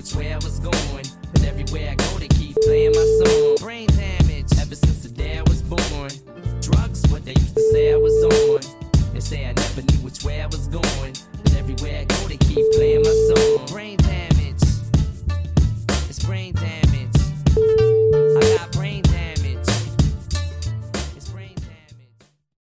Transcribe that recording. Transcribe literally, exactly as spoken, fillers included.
which way I was going. And everywhere I go, they keep playing my song. Brain damage ever since the day I was born. Drugs, what they used to say I was on. They say I never knew which way I was going. And everywhere I go, they keep playing my song. Brain damage.